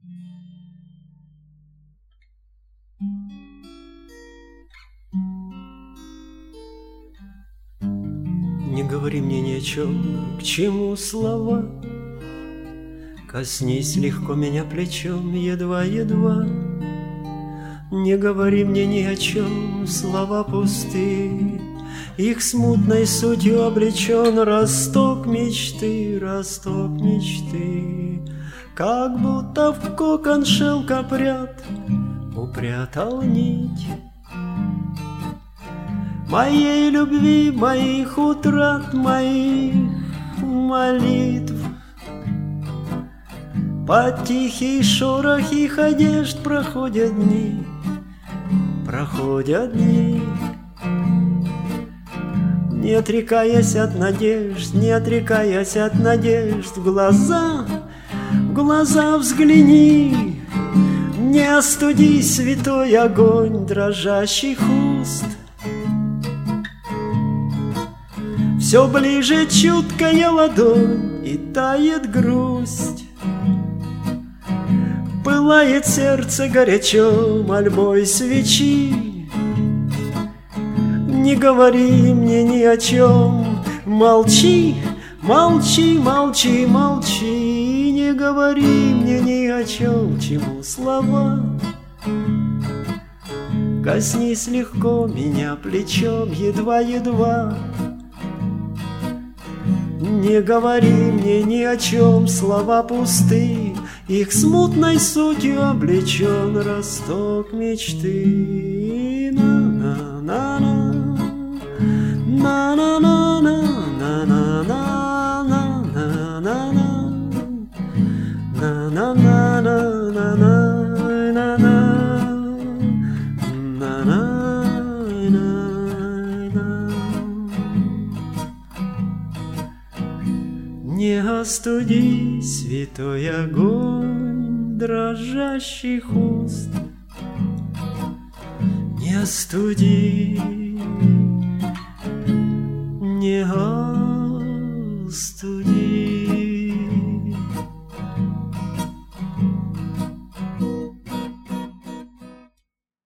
Не говори мне ни о чем, к чему слова. Коснись легко меня плечом, едва-едва. Не говори мне ни о чем, слова пустые. Их смутной сутью облечен росток мечты, росток мечты. Как будто в кокон шелкопряд упрятал нить моей любви, моих утрат, моих молитв. Под тихий шорох их одежд проходят дни, проходят дни. Не отрекаясь от надежд, не отрекаясь от надежд, в глаза взгляни. Не остуди святой огонь дрожащих уст. Все ближе чуткая ладонь, и тает грусть. Пылает сердце горячо мольбой свечи. Не говори мне ни о чем, молчи, молчи, молчи, молчи. Не говори мне ни о чем, чему слова. Коснись легко меня плечом, едва-едва. Не говори мне ни о чем, слова пусты. Их смутной сутью облечен росток мечты. На-на-на-на, не остуди святой огонь дрожащих уст. Не остуди, не остуди.